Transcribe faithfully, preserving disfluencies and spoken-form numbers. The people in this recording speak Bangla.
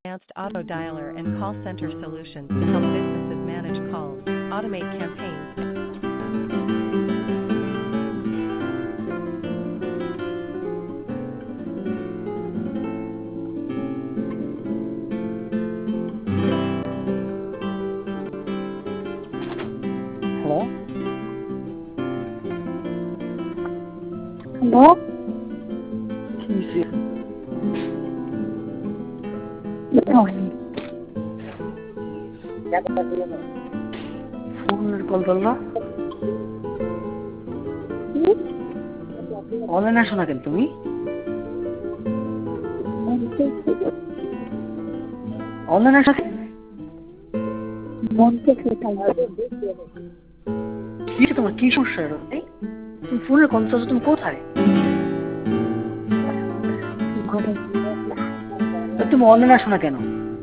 advanced auto dialer and call center solutions to help businesses manage calls, automate campaigns. Hello hello কি হয়েছে? ফোনের কল ধরলা, অনলাইনে আসো না কেন তুমি? অনলাইনে আসো কেন? কি তোমার কি সমস্যা? তুমি ফোনের কল ধরছো, তুমি কোথায়? তুমি অনলাইনে আসো না কেন?